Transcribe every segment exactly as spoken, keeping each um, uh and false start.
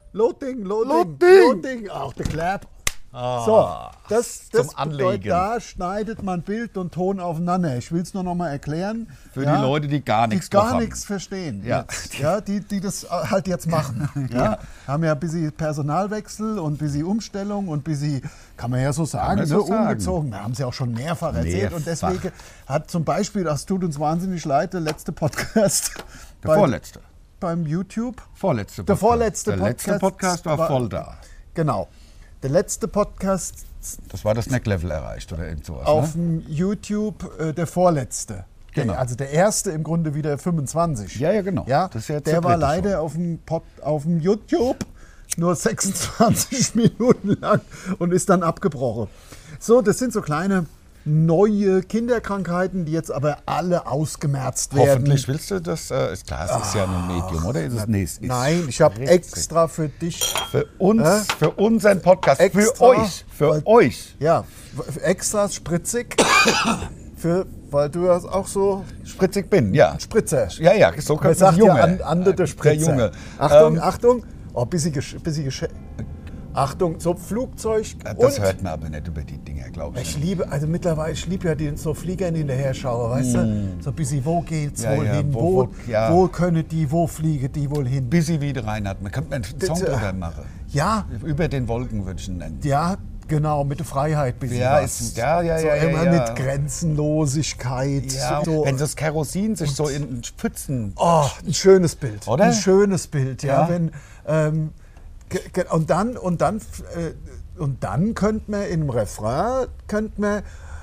Loading, Loading, Loading. Loading. Auch der Clap. Ah, So, das, das zum Anlegen. bedeutet, da schneidet man Bild und Ton aufeinander. Ich will es nur noch mal erklären. Für die Leute, die gar nichts Die gar noch haben. nichts verstehen. Ja. Jetzt, ja, die, die das halt jetzt machen. Ja. Ja. Haben ja ein bisschen Personalwechsel und ein bisschen Umstellung und ein bisschen, kann man ja so sagen, man so ne, sagen. umgezogen. Wir haben es ja auch schon mehrfach erzählt. Mehrfach. Und deswegen hat zum Beispiel, das tut uns wahnsinnig leid, der letzte Podcast. Der vorletzte. Beim YouTube. Vorletzte Der Podcast. vorletzte Der Podcast. letzte Podcast war, voll da. Genau. Der letzte Podcast Das war das Neck-Level erreicht oder irgend sowas. auf Ne? dem YouTube, äh, der vorletzte. Genau. Der, also der erste im Grunde wieder fünfundzwanzig. Ja, ja, genau. Ja, Das ist jetzt der der war dritte leider schon. auf dem, Pod, auf dem YouTube nur sechsundzwanzig Minuten lang und ist dann abgebrochen. So, das sind so kleine neue Kinderkrankheiten, die jetzt aber alle ausgemerzt werden. Hoffentlich willst du das. Äh, ist klar, es ist ja ein Medium, oder? Ist es, nee, es ist Nein, ich habe richtig. extra für dich, Für uns, Hä? für unseren Podcast, Extra, für euch, für weil- euch. ja, extra spritzig, für, weil du das auch so Spritzig bin, ja. Spritzer. Ja, ja, so Man könnte sagt Junge. ja an, Ande der Spritzer. Der Junge. Achtung, Ähm, Achtung. Oh, bisschen, gesch- bisschen gesch- Achtung, so Flugzeug. Das und hört man aber nicht über die Dinger, glaube ich. ich liebe, also mittlerweile, ich liebe ja die so Fliegern hinterher schaue, weißt du? So ein bisschen, wo geht's Mm. Ja, wohl ja, hin? wo- Wo, wo- ja. wo können die, wo fliegen die wohl hin? Busy wie der Reinhard. Man könnte einen Song Bitte. drüber machen. Ja, Über den Wolken würde ich ihn nennen. ja, genau, mit der Freiheit bisschen Ja, was. ist- ja, ja, so ja, ja, immer ja. mit Grenzenlosigkeit. Ja, so. wenn das Kerosin sich so in Pfützen... Oh, ein schönes Bild. Oder? Ein schönes Bild, ja. Ja. Wenn, ähm, ge- ge- und dann, und dann, äh, und dann könnte man im Refrain, könnte man,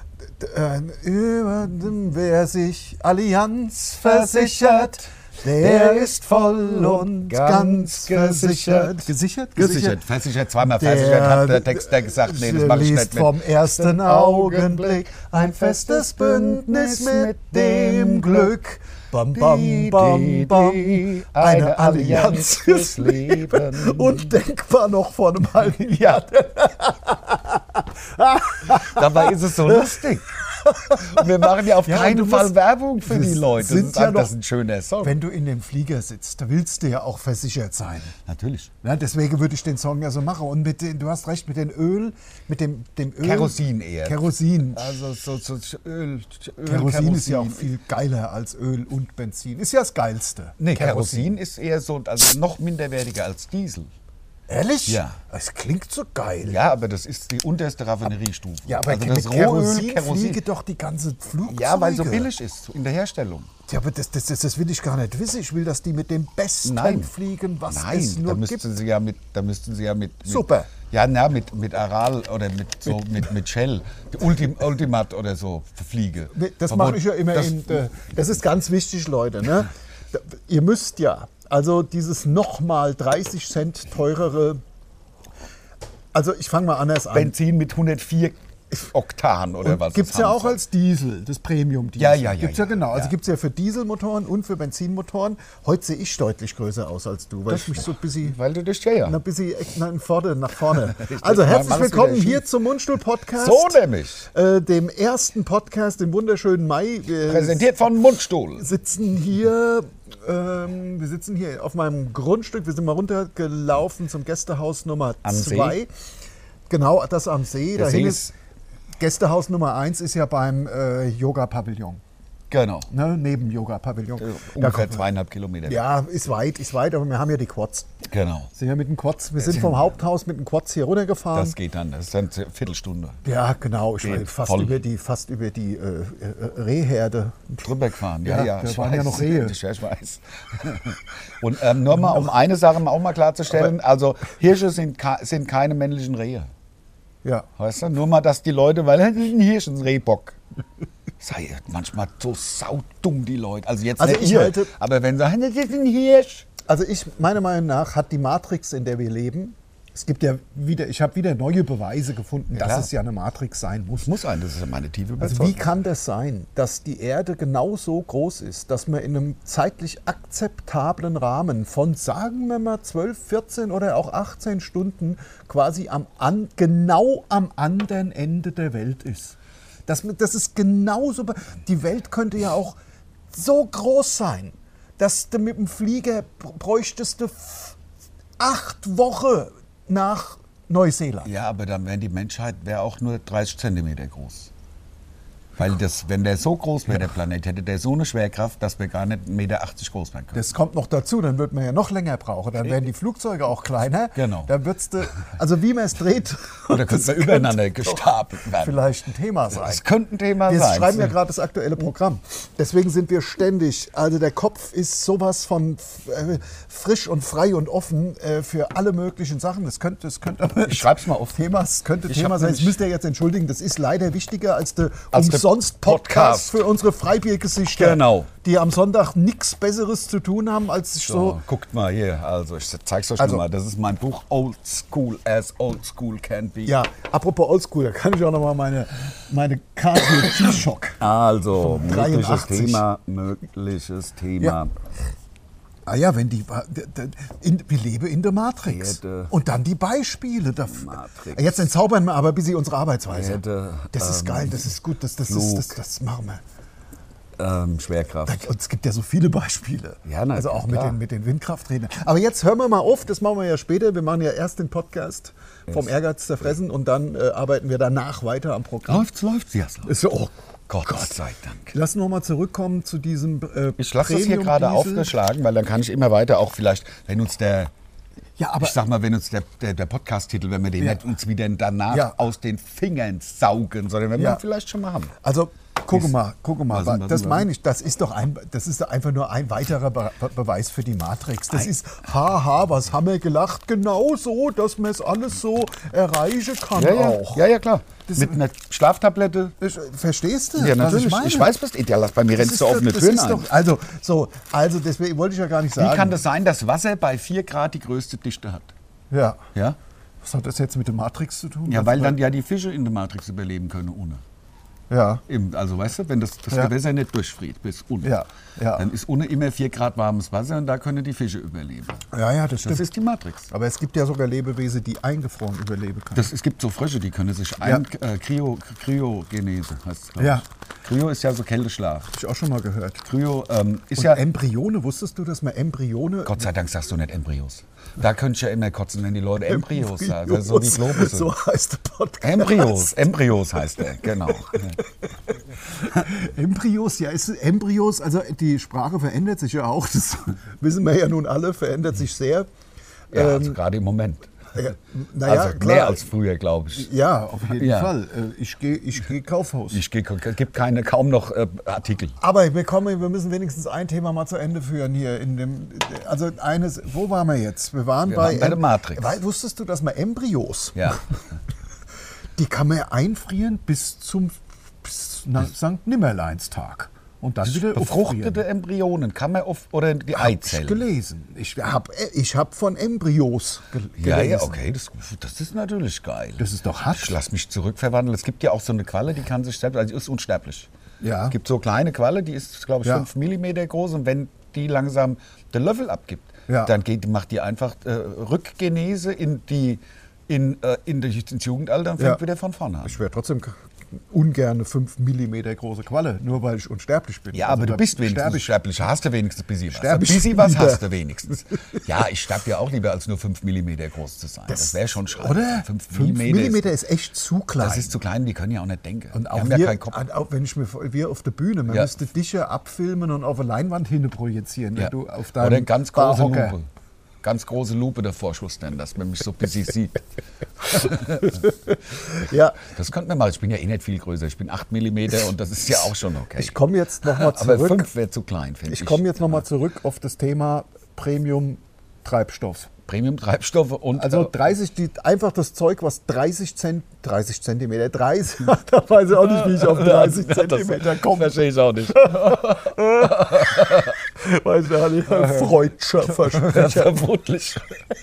äh, über dem, wer sich Allianz versichert, der ist voll und ganz gesichert. Gesichert? Gesichert, versichert, zweimal Der- versichert, hat der Texter gesagt, nee, das mache ich liest nicht mit. vom ersten Augenblick ein festes Bündnis mit dem Glück. Bam, bam, bam, bam. Eine Allianz fürs Leben. Undenkbar noch vor einem halben Jahr. Dabei ist es so lustig. Und wir machen ja auf Ja, keinen du Fall musst- Werbung für das die Leute. Das sind ist ja einfach noch- ein schöner Song. Wenn du in dem Flieger sitzt, da willst du ja auch versichert sein. Natürlich. Ja, deswegen würde ich den Song ja so machen. Und mit den, du hast recht, mit dem Öl, mit dem, dem Öl. Kerosin eher. Kerosin. Also so, so Öl, Öl Kerosin ist ja auch viel geiler als Öl und Benzin. Ist ja das Geilste. Nee, Kerosin ist eher so, also noch minderwertiger als Diesel. Ehrlich? Ja. Es klingt so geil. Ja, aber das ist die unterste Raffineriestufe. Ja, aber also mit das Kerosin, Kerosin. fliege doch die ganze Flugzeuge. Ja, weil so billig ist in der Herstellung. Ja, aber das, das, das, das will ich gar nicht wissen. Ich will, dass die mit dem Besten Nein. fliegen, was Nein, es da nur müssten gibt. sie ja mit, da müssten sie ja mit, mit Super. Ja, na, mit, mit Aral oder mit so mit, mit Shell, die Ultim, Ultimat oder so fliege. Das Obwohl, mache ich ja immer das, in. äh, Das ist ganz wichtig, Leute. Ne? Da- Ihr müsst ja, also dieses nochmal dreißig Cent teurere. Also ich fange mal anders an. Benzin mit hundertvier Oktan oder was. Gibt es das ja haben auch soll. als Diesel, das Premium-Diesel. Ja, ja, ja, Gibt's ja, ja, genau. Also ja. gibt es ja für Dieselmotoren und für Benzinmotoren. Heute sehe ich deutlich größer aus als du, weil ich mich so ein bisschen, Weil du dich ja, ja. ein bisschen nach vorne, nach vorne. Richtig. Also Mal- herzlich mach es willkommen wieder hier schief. zum Mundstuhl-Podcast. So nämlich. Äh, dem ersten Podcast im wunderschönen Mai. Wir Präsentiert von Mundstuhl. sitzen hier, ähm, wir sitzen hier auf meinem Grundstück. Wir sind mal runtergelaufen zum Gästehaus Nummer Am See. zwei. Genau, das am See. Der Dahin See ist Gästehaus Nummer eins ist ja beim äh, Yoga-Pavillon. Genau. Ne? Neben Yoga-Pavillon. Da Ungefähr kommt- zweieinhalb Kilometer. Ja, ist weit, ist weit, aber wir haben ja die Quads. Genau. Sind ja mit den Quads. Wir sind vom Haupthaus mit den Quads hier runtergefahren. Das geht dann. Das ist eine Viertelstunde. Ja, genau. Ich Geht war fast voll. über die, fast über die äh, äh, Rehherde. Drüber gefahren, ja, Ja, ja. da ich waren ja weiß. noch Rehe. Ich, ich weiß. Und ähm, nur mal, um eine Sache auch mal klarzustellen, also Hirsche sind, ka- sind keine männlichen Rehe. Ja. Weißt du? Nur mal, dass die Leute, weil das ist ein Hirsch, ein Rehbock. Sei manchmal so saudumm, die Leute. Also jetzt Also nicht ich ihr, halte- aber wenn sie sagen, das ist ein Hirsch. Also ich, meiner Meinung nach, hat die Matrix, in der wir leben, es gibt ja wieder, ich habe wieder neue Beweise gefunden, dass klar. es ja eine Matrix sein muss. Muss sein, das ist ja meine tiefe Also Überzeugung. wie kann das sein, dass die Erde genau so groß ist, dass man in einem zeitlich akzeptablen Rahmen von, sagen wir mal, zwölf, vierzehn oder auch achtzehn Stunden quasi am an, genau am anderen Ende der Welt ist? Das, das ist genauso. be- Die Welt könnte ja auch so groß sein, dass du mit dem Flieger br- bräuchtest du f- acht Wochen nach Neuseeland. Ja, aber dann wäre die Menschheit wäre auch nur dreißig Zentimeter groß. Weil das, wenn der so groß wäre, der Planet, hätte der so eine Schwerkraft, dass wir gar nicht eins Komma achtzig Meter groß werden können. Das kommt noch dazu, dann wird man ja noch länger brauchen. Dann werden die Flugzeuge auch kleiner. Genau. Dann wird's de, also wie man es dreht. Oder könnte man übereinander gestapelt werden. Vielleicht ein Thema sein. Das könnte ein Thema Wir sein. schreiben ja gerade das aktuelle Programm. Deswegen sind wir ständig, also der Kopf ist sowas von äh, frisch und frei und offen äh, für alle möglichen Sachen. Das könnte, das könnte aber Ich schreib's mal auf. Thema, das könnte Ich Thema hab sein. Das nämlich- müsst ihr jetzt entschuldigen. Das ist leider wichtiger als der Als der umsonst Podcast Podcast. für unsere Freibiergesichter. Genau. Die am Sonntag nichts Besseres zu tun haben, als sich So, so. guckt mal hier, also ich zeig's euch Also- mal. Das ist mein Buch Old School as Old School Can Be. Ja, apropos Oldschool, da kann ich auch nochmal meine, meine Casio G-Shock. Also, mögliches dreiundachtzig. Thema, mögliches Thema. Ja. Ah ja, wenn die, in, wir leben in der Matrix. Erde. Und dann die Beispiele dafür. Matrix. Jetzt entzaubern wir aber ein bisschen unsere Arbeitsweise. Erde, Das ist ähm, geil, das ist gut, das, das, ist, Flug. das, das machen wir. Ähm, Schwerkraft. Da- Und es gibt ja so viele Beispiele. Ja, na, also auch mit klar. den, mit den Windkrafträdern. Aber jetzt hören wir mal auf, das machen wir ja später. Wir machen ja erst den Podcast vom Ehrgeiz zerfressen und dann äh, arbeiten wir danach weiter am Programm. Läuft's, läuft's, ja. es läuft. Ist so, oh Gott, Gott. sei Dank. Lass noch mal zurückkommen zu diesem äh, Ich lasse das hier gerade Premium-Diesel. aufgeschlagen, weil dann kann ich immer weiter auch vielleicht, wenn uns der, Ja, aber ich sag mal, wenn uns der, der, der Podcast-Titel, wenn wir den Ja. nicht uns wieder danach Ja. aus den Fingern saugen, sondern wenn wir Ja. ihn vielleicht schon mal haben. Also, gucke mal, gucke mal. Was denn, was das denn, meine ich, das ist doch ein, das ist einfach nur ein weiterer Be Be Beweis für die Matrix. Das Ein- ist, haha, was haben wir gelacht? Genau so, dass man es alles so erreichen kann Ja, ja, auch. ja, ja, klar. Das- Mit einer Schlaftablette. Ich, verstehst du? Ja, was natürlich. Ich, meine? Ich weiß, was ja, lass, bei mir Das rennst ist du doch- offene das Türen ist ein. doch, also, so, also deswegen wollte ich ja gar nicht sagen. Wie kann das sein, dass Wasser bei vier Grad die größte Dichte hat? Ja. Ja, Was hat das jetzt mit der Matrix zu tun? ja Was- weil dann ja die Fische in der Matrix überleben können ohne. Ja. Im, also weißt du, wenn das, das Ja. Gewässer nicht durchfriert bis unten, Ja, ja. dann ist unten immer vier Grad warmes Wasser und da können die Fische überleben. Ja, ja, das stimmt. Das ist die Matrix. Aber es gibt ja sogar Lebewesen, die eingefroren überleben können. Das, es gibt so Frösche, die können sich ein... Äh, Kryo, Kryogenese heißt es, glaub ich. Ja. Kryo ist ja so Kälteschlaf. Habe ich auch schon mal gehört. Kryo ähm, ist Und ja... Embryone, wusstest du, dass man Embryone... Gott sei Dank sagst du nicht Embryos. Da könnte ich ja immer kotzen, wenn die Leute Embryos sagen. Das ist so wie Globusse. So heißt der Podcast. Embryos, Embryos heißt der, genau. Embryos, ja, ist Embryos, also die Sprache verändert sich ja auch, das wissen wir ja nun alle, verändert sich sehr. Ja, Ähm, also gerade im Moment. Ja, naja, Also klar. mehr als früher, glaube ich. Ja, auf jeden Ja. Fall. Äh, Ich gehe ich geh Kaufhaus. Ich gibt keine, kaum noch äh, Artikel. Aber wir, kommen, wir müssen wenigstens ein Thema mal zu Ende führen hier. In dem, also eines, wo waren wir jetzt? Wir waren Wir bei, waren bei der Matrix. Weil, wusstest du, dass man Embryos, Ja. die kann man einfrieren bis zum bis nach Sankt Nimmerleinstag. Und dann wieder Befruchtete auffrieren. Embryonen kann man auf, oder die Hab ich Eizellen. gelesen. Ich habe ich hab von Embryos gel Ja, gelesen. ja, okay, das, das ist natürlich geil. Das ist doch hart. Ich lass mich zurückverwandeln. Es gibt ja auch so eine Qualle, die kann sich selbst, also die ist unsterblich. Ja. Es gibt so kleine Qualle, die ist, glaube ich, Ja. fünf Millimeter groß und wenn die langsam den Löffel abgibt, Ja. dann geht, macht die einfach äh, Rückgenese in die, in, äh, in die, ins Jugendalter und fängt Ja. wieder von vorne an. Ich wäre trotzdem ungern eine fünf Millimeter große Qualle, nur weil ich unsterblich bin. Ja, Also aber du dann bist wenigstens sterbe ich. sterblich. Hast du wenigstens ein bisschen was. Sterb Ein ich bisschen was lieber. hast du wenigstens. Ja, ich sterbe ja auch lieber, als nur fünf Millimeter groß zu sein. Das, wäre schon schrecklich. Oder? fünf fünf Millimeter, Millimeter ist, ist echt zu klein. das ist zu klein, die können ja auch nicht denken. Und die auch haben wir, ja keinen Kopf. auch wenn ich mir vor- wir auf der Bühne, man Ja. müsste dich ja abfilmen und auf eine Leinwand hin projizieren, Ja. wenn du auf deinem Oder eine ganz große Barhocker- Lupe. Ganz große Lupe davor schustern, dass man mich so ein bisschen sieht. Ja, Das könnte man mal. Ich bin ja eh nicht viel größer. Ich bin acht Millimeter und das ist ja auch schon okay. ich komme jetzt nochmal Aber zurück. fünf wäre zu klein, finde ich. Ich komme jetzt nochmal zurück auf das Thema Premium-Treibstoff. Premium-Treibstoffe und Also äh, dreißig, die, einfach das Zeug, was dreißig Cent, dreißig Zentimeter, dreißig, da weiß ich auch nicht, wie ich auf dreißig Zentimeter komme. verstehe ich auch nicht. Weiß ich auch nicht, ein freudscher Versprecher. Vermutlich.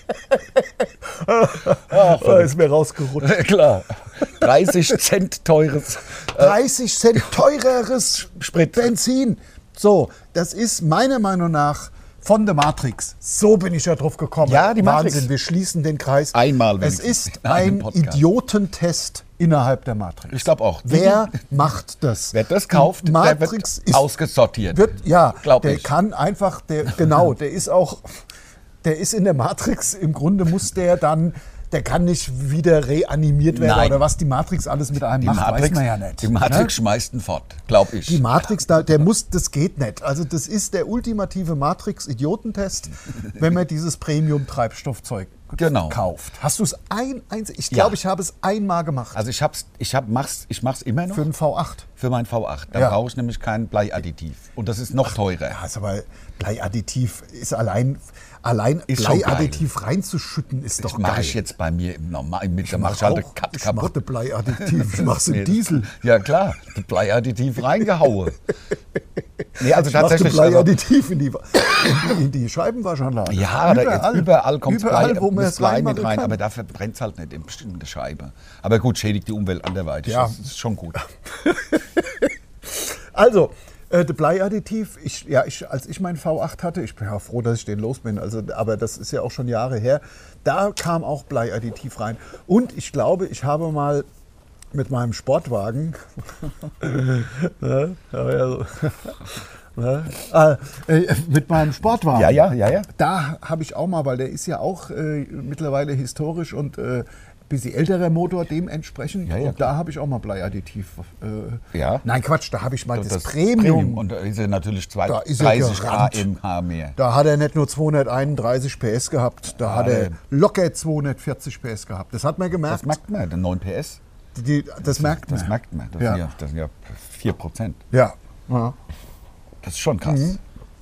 Da ist mir rausgerutscht. Klar. dreißig Cent teures. dreißig Cent teureres Sprit. Benzin. So, das ist meiner Meinung nach von der Matrix. So bin ich ja drauf gekommen. Ja, die Matrix. Wahnsinn, wir schließen den Kreis. Einmal Es wenigstens ist in einem ein Podcast. Idiotentest innerhalb der Matrix. Ich glaube auch. Wer macht das? Wer das kauft, Die der Matrix wird ist ausgesortiert. wird, ja, Glaub der ich. kann einfach, der, genau, der ist auch, der ist in der Matrix, im Grunde muss der dann, der kann nicht wieder reanimiert werden. Nein. Oder was die Matrix alles mit einem Die macht, Matrix, weiß man ja nicht. die Matrix ne? schmeißt ihn fort, glaube ich. Die Matrix, da, der muss, das geht nicht. Also das ist der ultimative Matrix-Idiotentest, wenn man dieses Premium-Treibstoffzeug Genau. kauft. Hast du es ein, eins, ich Ja. glaube, ich habe es einmal gemacht. Also ich hab's, ich hab, mach's, ich mach's immer noch Für den V acht. für mein V acht. Da Ja. brauche ich nämlich kein Bleiadditiv. Und das ist noch teurer. Ja, ist aber Bleiadditiv ist allein, allein Ist schon Bleiadditiv reinzuschütten ist doch Das mache geil. ich jetzt bei mir im normalen, mit, da mach mache ich halt auch. Cut Ich mache kaputt. Bleiadditiv, ich mache Nee, in Diesel. Ja klar, das Bleiadditiv reingehaue. Nee, also Ich mache tatsächlich. Also, Bleiadditiv in die, in die, in die Scheibenwaschanlage. ja, überall, da, überall kommt überall, Blei, wo man das es Blei reinmachen mit rein, kann. aber dafür brennt es halt nicht in bestimmte Scheibe. Aber gut, schädigt die Umwelt anderweitig. Ja. Das ist schon gut. Also, äh, der Bleiadditiv, ich, ja, ich, als ich meinen V acht hatte, ich bin ja froh, dass ich den los bin, also, aber das ist ja auch schon Jahre her, da kam auch Bleiadditiv rein. Und ich glaube, ich habe mal mit meinem Sportwagen, ne, ja, ja, so, ne, äh, äh, mit meinem Sportwagen, Ja, ja, ja, ja. da habe ich auch mal, weil der ist ja auch äh, mittlerweile historisch und äh, bisschen älterer Motor dementsprechend. Ja, ja, und da habe ich auch mal Bleiadditiv. Äh, Ja. Nein, Quatsch, da habe ich mal das, Das Premium. Und da ist er natürlich Da ist er dreißig gerannt. Kmh mehr. Da hat er nicht nur zweihunderteinunddreißig P S gehabt, da hat er äh, locker zweihundertvierzig P S gehabt. Das hat man gemerkt. Das merkt man, den neun P S. Die, das merkt man. Das merkt man. Das, Ja. sind ja, das sind ja vier Prozent. Ja. ja. Das ist schon krass. Mhm.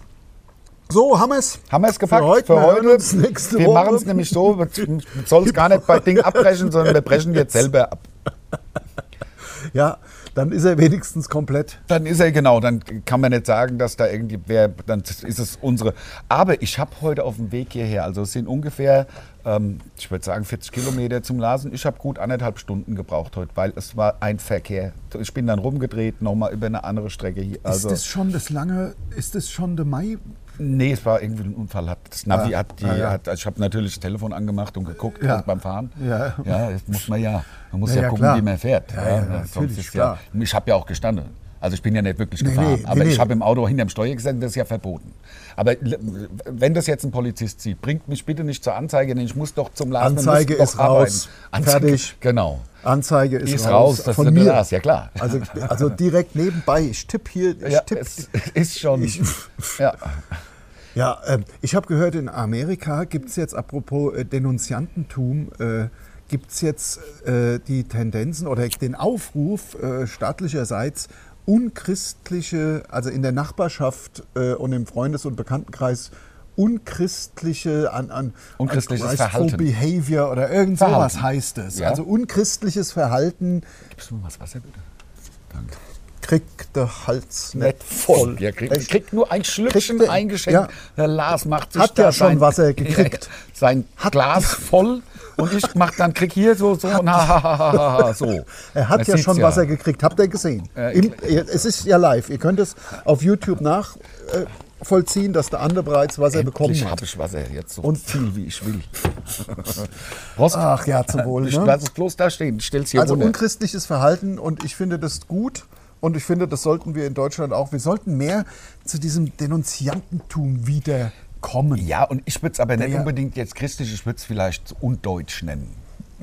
So, haben wir es. Haben wir es gepackt Für heute. für Wir hören heute? uns nächste Wir Woche. machen es nämlich so, wir sollen es gar nicht bei Ding abbrechen, sondern wir brechen jetzt selber ab. Ja, dann ist er wenigstens komplett. Dann ist er genau, dann kann man nicht sagen, dass da irgendwie wer, dann ist es unsere. Aber ich habe heute auf dem Weg hierher, also es sind ungefähr, ähm, ich würde sagen vierzig Kilometer zum Lasen. Ich habe gut anderthalb Stunden gebraucht heute, weil es war ein Verkehr. Ich bin dann rumgedreht, nochmal über eine andere Strecke hier. Also, ist das schon das lange, ist das schon der Mai? nee, es war irgendwie ein Unfall. Hat, das Navi Ah, hat die, ah, ja. hat, ich habe natürlich das Telefon angemacht und geguckt Ja. also beim Fahren. Ja. ja, das muss man ja. Man muss Ja, ja, ja, gucken, klar. wie man fährt. Ja, ja, sonst natürlich, ist klar. Ja, ich habe ja auch gestanden. Also ich bin ja nicht wirklich Nee, gefahren, nee, aber nee, ich nee. habe im Auto hinterm Steuer gesessen, das ist ja verboten. Aber l- wenn das jetzt ein Polizist sieht, bringt mich bitte nicht zur Anzeige, denn ich muss doch zum Laden. Anzeige muss ist doch arbeiten. raus. Anzeige, Fertig. Genau. Anzeige ist, Ist raus. raus, das von ist mir. Glas, ja klar. Also, also direkt nebenbei. Ich tippe hier. Ich Ja, tipp, es ist schon. Ich- ja. Ja, ähm, ich habe gehört, in Amerika gibt es jetzt, apropos äh, Denunziantentum, äh, gibt es jetzt äh, die Tendenzen oder den Aufruf äh, staatlicherseits, unchristliche, also in der Nachbarschaft äh, und im Freundes- und Bekanntenkreis, unchristliche, an, an Unchristliches Ungraceful Verhalten. Behavior oder irgend sowas Verhalten. heißt es. Ja. Also unchristliches Verhalten Gibst du mir was Wasser bitte? Danke. kriegt der Hals nicht voll. Ja, kriegt, Echt? kriegt nur ein Schlückchen Kriegt er- eingeschenkt. ja. Der Lars macht sich Hat da ja schon sein, Wasser gekriegt. sein Hat- Glas voll und ich mach dann krieg hier so so und ha, ha, ha, ha, ha, so. Er hat Man ja sieht's schon Wasser gekriegt. Habt ihr gesehen? Äh, Im, es ist ja live. Ihr könnt es auf YouTube nachvollziehen, dass der andere bereits Wasser bekommen Endlich hat. habe ich Wasser jetzt so Und- viel wie ich will. Prost. Ach ja, zum Wohl. Ich Ne? lass es bloß da stehen. Ich stell's hier Also runter. unchristliches Verhalten und ich finde das gut. Und ich finde, das sollten wir in Deutschland auch. Wir sollten mehr zu diesem Denunziantentum wieder kommen. Ja, und ich würde es aber nicht ja- unbedingt jetzt christlich, ich würde es vielleicht undeutsch nennen.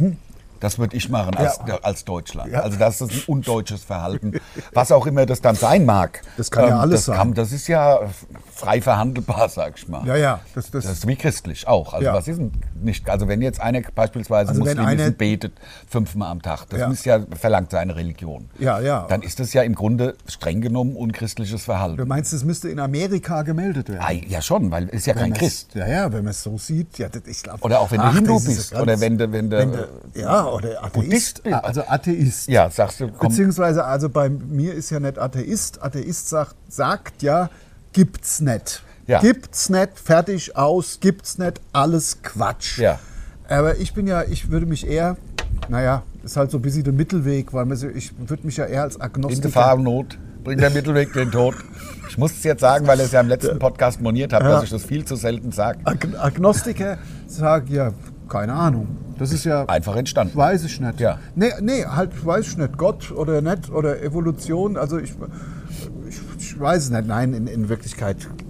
Das würde ich machen als, Ja. als Deutschland. Ja. Also das ist ein undeutsches Verhalten. Was auch immer das dann sein mag. Das kann ja alles das sein. das ist ja frei verhandelbar, sag ich mal. Ja, ja. Das, das, Das ist wie christlich auch. Also Ja. was ist denn nicht? Also wenn jetzt einer beispielsweise Also wenn Muslim ist einer- und betet fünfmal am Tag, das Ja. ist ja verlangt seine Religion. Ja, ja. Dann ist das ja im Grunde streng genommen unchristliches Verhalten. du meinst, das müsste in Amerika gemeldet werden? Ah, ja schon, weil ist ja Wenn kein man's- Christ. Ja, ja, wenn man es so sieht. Ja, das, ich glaub, Oder auch wenn du ach, Hindu das ist bist ganz- oder wenn du, wenn du, wenn du ja, oder Atheist. Buddhist bist. Also Atheist. ja, sagst du, komm, Beziehungsweise, also bei mir ist ja nicht Atheist. Atheist sagt, sagt ja, gibt's nicht. Ja. Gibt's nicht, fertig, aus, gibt's nicht, alles Quatsch. Ja. Aber ich bin ja, ich würde mich eher, naja, ist halt so ein bisschen der Mittelweg, weil man so, ich würde mich ja eher als in Agnostiker. Gefahr und Not bringt der Mittelweg den Tod. Ich muss es jetzt sagen, weil ihr es ja im letzten Podcast moniert habt, Ja. dass ich das viel zu selten sage. Ag Agnostiker sagen, ja, keine Ahnung. Das ist ja. Einfach entstanden. Weiß ich nicht. Ja. Nee, nee, halt weiß ich nicht. Gott oder nicht oder Evolution. Also ich, ich, ich weiß es nicht. Nein, in, in Wirklichkeit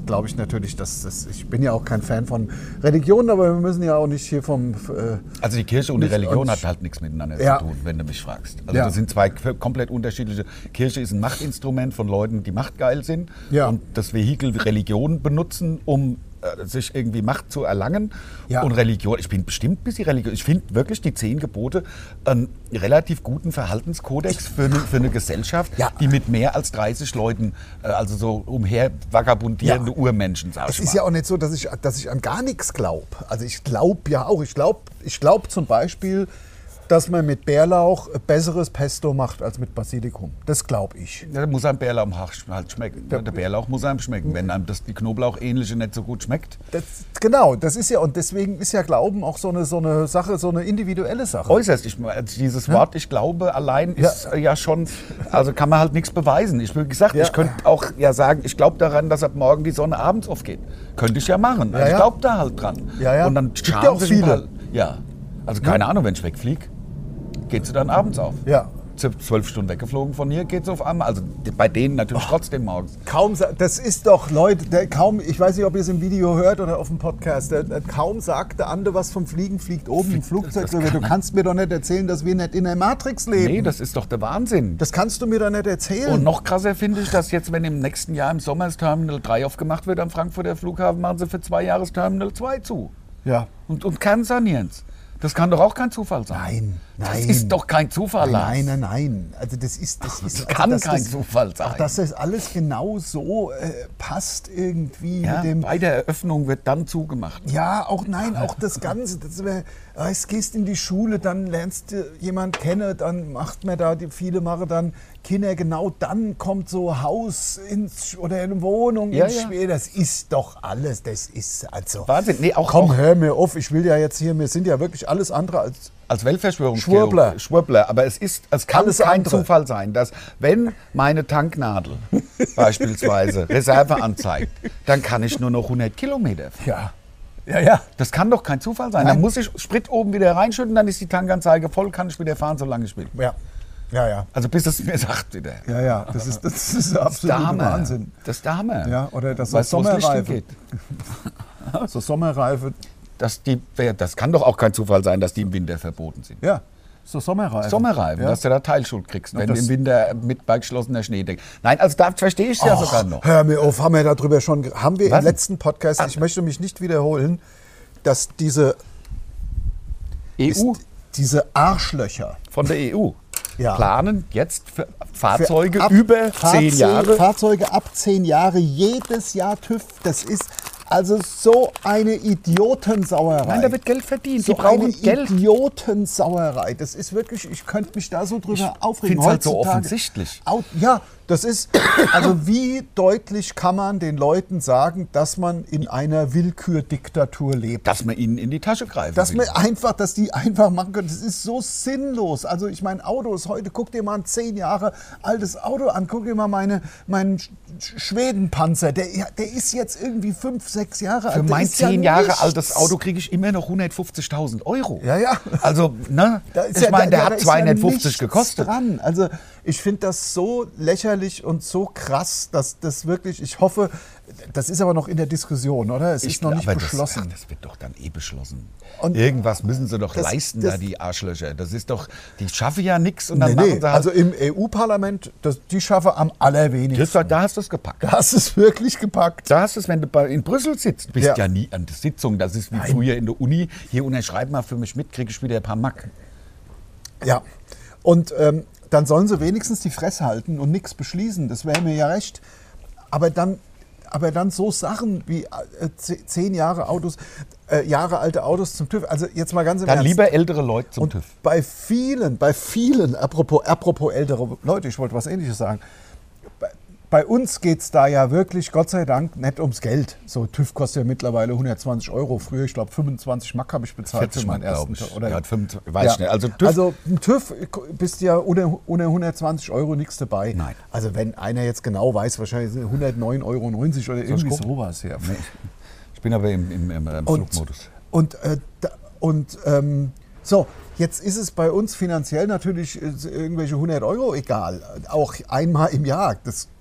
glaube ich natürlich, dass das, ich bin ja auch kein Fan von Religion, aber wir müssen ja auch nicht hier vom... Äh, also die Kirche und die nicht- Religion und- hat halt nichts miteinander Ja. zu tun, wenn du mich fragst. Also Ja. das sind zwei k- komplett unterschiedliche... Kirche ist ein Machtinstrument von Leuten, die machtgeil sind Ja. und das Vehikel Religion benutzen, um äh, sich irgendwie Macht zu erlangen. Ja. Und Religion, ich bin bestimmt ein bisschen Religion. Ich finde wirklich die zehn Gebote einen relativ guten Verhaltenskodex für eine, für eine Gesellschaft, Ja. die mit mehr als dreißig Leuten, äh, also so umher vagabundierende Ja. Urmenschen, sag Es ich ist mal. ja auch nicht so, dass ich, dass ich an gar nichts glaube. Also ich glaube ja auch. Ich glaube ich glaub zum Beispiel, dass man mit Bärlauch besseres Pesto macht als mit Basilikum. Das glaube ich. Ja, da muss einem Bärlauch halt schmecken. Der Bärlauch muss einem schmecken. Wenn einem das die Knoblauchähnliche nicht so gut schmeckt, Das, genau, das ist ja, und deswegen ist ja Glauben auch so eine, so eine Sache, so eine individuelle Sache. äußerst. Ich, also dieses Wort, ich glaube, allein ist ja, ja schon, also kann man halt nichts beweisen. Ich, wie gesagt, Ja. ich könnte auch ja sagen, ich glaube daran, dass ab morgen die Sonne abends aufgeht. Könnte ich ja machen. Also Ja, ich ja. glaube da halt dran. Ja, ja. Und dann Gibt ja schaden auch sich ein viele. paar- Ja, also keine Ahnung, wenn ich wegfliege, geht sie dann abends auf. Ja. Zwölf Stunden weggeflogen von hier, geht es auf einmal. Also bei denen natürlich trotzdem morgens. Kaum, sa- das ist doch, Leute, der kaum, ich weiß nicht, ob ihr es im Video hört oder auf dem Podcast, der, der kaum sagt der andere was vom Fliegen, fliegt oben im Flugzeug das drüber. Du kann- kannst mir doch nicht erzählen, dass wir nicht in der Matrix leben. Nee, das ist doch der Wahnsinn. das kannst du mir doch nicht erzählen. Und noch krasser finde ich, dass jetzt, wenn im nächsten Jahr im Sommer das Terminal drei aufgemacht wird am Frankfurter Flughafen, machen sie für zwei Jahre das Terminal zwei zu. ja. Und, und kernsanieren es. Das kann doch auch kein Zufall sein. Nein, Das nein. ist doch kein Zufall, Lars. Nein, nein, nein. Also das ist, das ist, Das kann also, dass kein das, Zufall sein. Auch dass das alles genau so äh, passt irgendwie Ja, mit dem. bei der Eröffnung wird dann zugemacht. Ja, auch nein, auch das Ganze. Das wär, weißt, gehst in die Schule, dann lernst du jemanden kennen, dann macht man da, die, viele machen dann Kinder, genau dann kommt so Haus ins, oder eine Wohnung Ja, ins ja. Spiel. Das ist doch alles, das ist also. Wahnsinn. Nee, auch, Komm, auch hör mir auf, ich will ja jetzt hier, wir sind ja wirklich alles andere als. als Weltverschwörungstheorie. Schwurbler. Schwurbler. Aber es ist, es kann Alles kein andere. Zufall sein, dass wenn meine Tanknadel beispielsweise Reserve anzeigt, dann kann ich nur noch hundert Kilometer fahren. Ja. Ja, ja. Das kann doch kein Zufall sein. Nein. Dann muss ich Sprit oben wieder reinschütten, dann ist die Tankanzeige voll, kann ich wieder fahren, solange ich will. Ja. Ja, ja. Also bis es mir sagt wieder. Ja, ja. Das ist, das ist der Das ist der absolute Hammer. Wahnsinn. Das ist der Hammer. Ja, oder das so Weißt du, wo das Licht Sommerreife. hingeht? So Sommerreife. Dass die, das kann doch auch kein Zufall sein, dass die im Winter verboten sind. Ja. So Sommerreife. Sommerreifen, Ja. dass du da Teilschuld kriegst, wenn das- im Winter mit bei geschlossener Schneedecke. Nein, also da verstehe ich es ja Och, sogar noch. Hör mir auf, haben wir darüber schon, ge- haben wir Was? im letzten Podcast, ich möchte mich nicht wiederholen, dass diese, E U, ist, diese Arschlöcher von der E U, Ja. planen jetzt für für Fahrzeuge ab- über Fahrzeug- zehn Jahre. Fahrzeuge ab zehn Jahre, jedes Jahr TÜV, das ist also so eine Idiotensauerei. Nein, da wird Geld verdient. so die brauchen eine Geld. Idiotensauerei. Das ist wirklich, ich könnte mich da so drüber aufregen. find's halt so Heutzutage- offensichtlich. Au- Ja, das ist, also wie deutlich kann man den Leuten sagen, dass man in einer Willkürdiktatur lebt? Dass man ihnen in die Tasche greifen Dass will. man einfach, dass die einfach machen können. Das ist so sinnlos. Also ich meine, Autos heute, guck dir mal ein zehn Jahre altes Auto an, guck dir mal meine, meinen Sch- Sch- Schwedenpanzer. Der, der ist jetzt irgendwie fünf, sechs Jahre alt. Für Der mein ist ja zehn Jahre nichts. altes Auto kriege ich immer noch hundertfünfzigtausend Euro. Ja, ja. Also, ne? Da ist Ich ja- meine, der da- da hat ist ja zweihundertfünfzig nichts gekostet. Dran. Also ich finde das so lächerlich und so krass, dass das wirklich, ich hoffe, das ist aber noch in der Diskussion, oder? Es ist noch nicht aber beschlossen. Das, ach, das wird doch dann eh beschlossen. Und Irgendwas müssen sie doch das- leisten, das- da die Arschlöcher. Das ist doch, die schaffen ja nichts und dann Nee, machen nee. sie halt. Also im E U-Parlament, das- die schaffen am allerwenigsten. das, da hast du es gepackt. Da hast du es wirklich gepackt. Da hast du es, wenn du bei- in Brüssel sitzt. Du bist Ja. ja, nie an der Sitzung. Das ist wie früher in der Uni. Hier unterschreib mal für mich mit, kriege ich wieder ein paar Mack. Ja. Und ähm, dann sollen sie wenigstens die Fresse halten und nichts beschließen. Das wäre mir ja recht. Aber dann, aber dann so Sachen wie äh, ze- zehn Jahre Autos, äh, Jahre alte Autos zum TÜV. Also jetzt mal ganz im Dann Ernst. lieber ältere Leute zum Und TÜV. bei vielen, bei vielen, apropos, apropos ältere Leute, ich wollte was Ähnliches sagen. Bei, bei uns geht es da ja wirklich, Gott sei Dank, nicht ums Geld. So TÜV kostet ja mittlerweile hundertzwanzig Euro. Früher, ich glaube, fünfundzwanzig Mark habe ich bezahlt vierzig für meinen Mark, ersten glaub ich. Oder Ja, fünfundzwanzig, weiß ich nicht. Also TÜV- also ein TÜV bist ja ohne, ohne hundertzwanzig Euro nichts dabei. Nein. Also wenn einer jetzt genau weiß, wahrscheinlich sind hundertneun Euro neunzig oder irgendwie gucken? sowas. Ja. Ich bin aber im, im, im, im Und, Flugmodus. und, äh, da, und ähm, so, jetzt ist es bei uns finanziell natürlich äh, irgendwelche hundert Euro egal. Auch einmal im Jahr. Das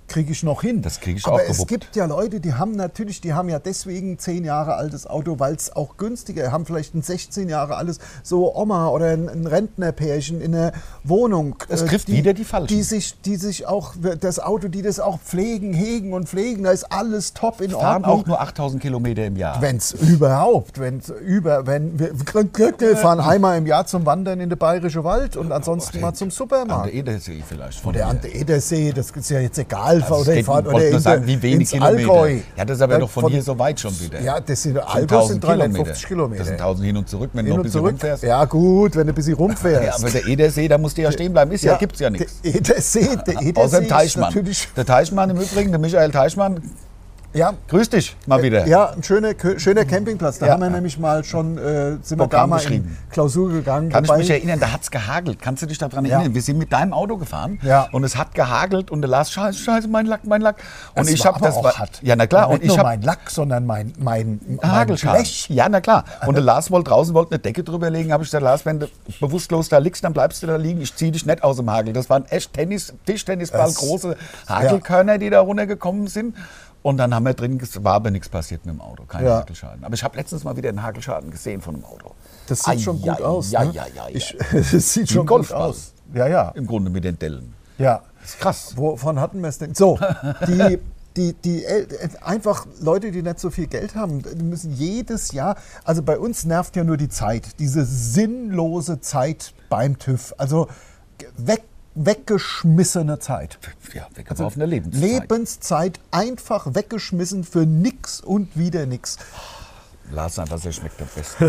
kriege ich noch hin. Das kriege ich Aber auch es gewuppt. gibt ja Leute, die haben natürlich, die haben ja deswegen zehn Jahre altes Auto, weil es auch günstiger, haben vielleicht ein sechzehn Jahre altes, so Oma oder ein, ein Rentnerpärchen in der Wohnung. Es äh, trifft die, wieder die Falschen. Die sich, die sich auch, das Auto, die das auch pflegen, hegen und pflegen, da ist alles top in Fahren Ordnung. auch nur achttausend Kilometer im Jahr. Wenn es überhaupt, wenn es über, wenn wir, wir fahren einmal im Jahr zum Wandern in den Bayerischen Wald und ansonsten mal zum An Supermarkt. der Edersee vielleicht. Von Oder hier. an der Edersee, das ist ja jetzt egal. Also es oder geht, ich fahre wollte nur in sagen, der- wie wenig ins Kilometer. Allgäu. Ja, das ist aber Dann doch von, hier so weit schon wieder. Ja, das sind, Schon Allgäu sind tausend dreihundertfünfzig Kilometer. Das sind tausend hin und zurück, wenn du Hin noch ein und bisschen zurück. rumfährst. Ja gut, wenn du ein bisschen rumfährst. Ja, aber der Edersee, da musst du ja stehen bleiben. Ist ja, gibt's ja nichts. Der Edersee, der Edersee Außer dem ist Teichmann. natürlich... Der Teichmann im Übrigen, der Michael Teichmann, Ja, grüß dich mal wieder. ja, ein schöner, schöner Campingplatz. Da Ja. haben wir nämlich mal schon, äh, sind wir da Programm mal in geschrieben. Klausur gegangen. Kann ich wobei- mich erinnern, da hat es gehagelt. Kannst du dich daran Ja. erinnern? Wir sind mit deinem Auto gefahren Ja. und es hat gehagelt und der Lars, scheiße, scheiße, mein Lack, mein Lack. Und Das ich war habe aber das auch war, hart. ja, na klar. Nicht Und ich nur habe mein Lack, sondern mein, mein, mein Hagelschaden. Blech. Ja, na klar. Und der Lars wollte draußen wollte eine Decke drüber legen. Habe ich gesagt, Lars, wenn du bewusstlos da liegst, dann bleibst du da liegen. Ich ziehe dich nicht aus dem Hagel. Das waren echt Tennis, Tischtennisball, Das- große Hagelkörner, die da runtergekommen sind. Und dann haben wir drin, es war aber nichts passiert mit dem Auto, kein Ja. Hagelschaden. Aber ich habe letztens mal wieder einen Hagelschaden gesehen von einem Auto. Das sieht Ai, schon gut ja, aus. Ja, ne? ja, ja, ja. Ich, das sieht Wie schon ein gut Golfball. aus. Ja, ja. Im Grunde mit den Dellen. Ja. Das ist krass. Wovon hatten wir es denn? So, die, die, die El- einfach Leute, die nicht so viel Geld haben, die müssen jedes Jahr, also bei uns nervt ja nur die Zeit, diese sinnlose Zeit beim TÜV. Also weg, weggeschmissene Zeit. Ja, weggeworfene Lebenszeit. Lebenszeit einfach weggeschmissen für nix und wieder nix. Lars einfach, der schmeckt am besten.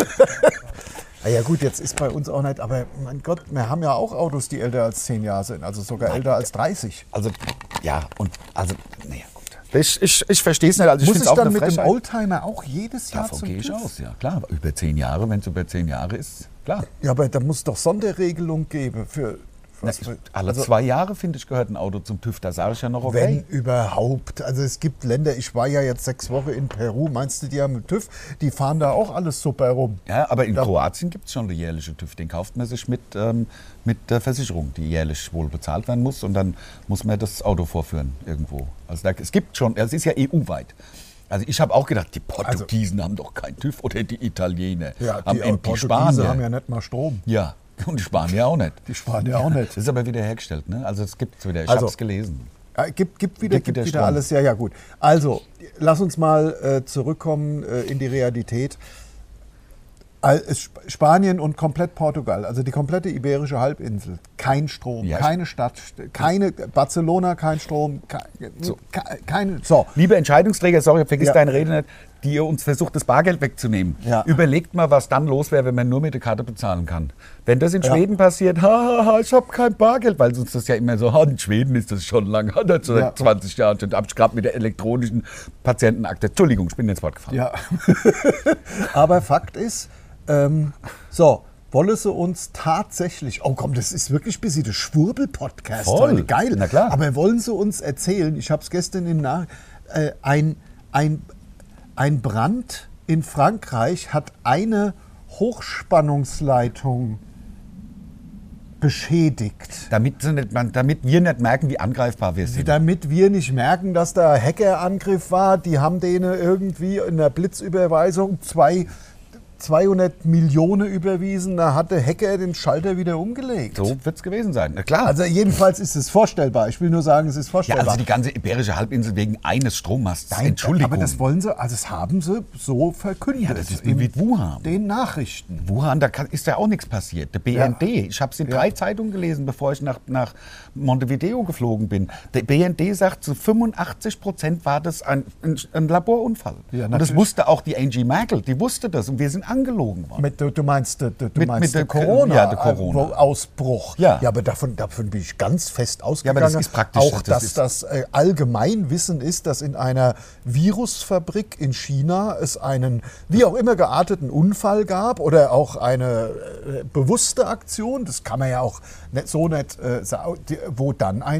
Ah ja gut, jetzt ist bei uns auch nicht, aber mein Gott, wir haben ja auch Autos, die älter als zehn Jahre sind, also sogar älter als dreißig. Also, ja, und, also, naja, gut. Ich, ich, ich verstehe es nicht. Also ich Muss find's ich auch dann eine mit dem Frechheit. Oldtimer auch jedes Jahr Davon zum gehe ich TÜV? aus, ja, klar. Aber über zehn Jahre, wenn es über zehn Jahre ist, klar. Ja, aber da muss es doch Sonderregelung geben für... Na, Was ich, für alle also, zwei Jahre, finde ich, gehört ein Auto zum TÜV. Da sage ich ja noch, okay. wenn überhaupt. Also es gibt Länder, ich war ja jetzt sechs Wochen in Peru, meinst du, die haben einen TÜV? Die fahren da auch alles super rum. Ja, aber in Da- Kroatien gibt es schon den jährlichen TÜV. Den kauft man sich mit, ähm, mit der Versicherung, die jährlich wohl bezahlt werden muss. Und dann muss man das Auto vorführen irgendwo. Also da, es gibt schon, es ist ja E U-weit. Also ich habe auch gedacht, die Portugiesen haben doch keinen TÜV oder die Italiener. Ja, am die M P Portugiesen Spanier. haben ja nicht mal Strom. Ja, und die Spanier auch nicht. Die Spanier auch nicht. Das ist aber wieder hergestellt, ne? Also es gibt es wieder. Ich Also- habe es gelesen. Äh, gibt, gibt wieder, Gibt gibt wieder wieder Strom. alles. Ja, ja, gut. Also, lass uns mal äh, zurückkommen äh, in die Realität. Al- es Sp- Spanien und komplett Portugal, also die komplette iberische Halbinsel, kein Strom, Ja. keine Stadt, keine Barcelona, kein Strom, kein, So. ke- keine. So, Liebe Entscheidungsträger, sorry, vergiss Ja. deine Rede nicht, die ihr uns versucht, das Bargeld wegzunehmen. Ja. Überlegt mal, was dann los wäre, wenn man nur mit der Karte bezahlen kann. Wenn das in Ja. Schweden passiert, haha, ich habe kein Bargeld, weil sonst das ja immer so, ha, in Schweden ist das schon lange, ha, seit Ja. zwanzig Jahren schon. Da habe ich gerade mit der elektronischen Patientenakte, Entschuldigung, ich bin ins Wort gefallen. ja. Aber Fakt ist, ähm, so, wolle sie uns tatsächlich, oh komm, das ist wirklich ein bisschen der Schwurbel-Podcast Voll. heute, geil. Na klar. Aber wollen sie uns erzählen, ich habe es gestern im Nach... Äh, ein, ein, ein Brand in Frankreich hat eine Hochspannungsleitung beschädigt. Damit, sie nicht, man, damit wir nicht merken, wie angreifbar wir sind. Damit wir nicht merken, dass da Hackerangriff war, die haben denen irgendwie in der Blitzüberweisung zwei, zweihundert Millionen überwiesen, da hat der Hacker den Schalter wieder umgelegt. So wird es gewesen sein, na klar. Also jedenfalls ist es vorstellbar. Ich will nur sagen, es ist ja, vorstellbar. also die ganze Iberische Halbinsel wegen eines Strommasts. Nein, Entschuldigung. aber das wollen sie, also das haben sie so verkündet. Ja, das ist wie in mit Wuhan. den Nachrichten. Wuhan, da kann, ist ja auch nichts passiert. Der B N D, ich habe es in Ja. drei Zeitungen gelesen, bevor ich nach, nach Montevideo geflogen bin. Der B N D sagt, zu fünfundachtzig Prozent war das ein, ein, ein Laborunfall. Ja, und das natürlich. wusste auch die Angie Merkel, die wusste das und wir sind angelogen worden. Mit, du, du meinst, du, du Mit- meinst mit der der- Corona, ja, der Corona. äh, Ausbruch. Ja. ja, aber davon, davon bin ich ganz fest Ja, aber ausgegangen. das ist praktisch, Auch, das dass ist- das äh, Allgemeinwissen ist, dass in einer Virusfabrik in China es einen, wie auch immer gearteten Unfall gab oder auch eine äh, bewusste Aktion, das kann man ja auch nicht, so nicht äh, sagen, die- wo dann ein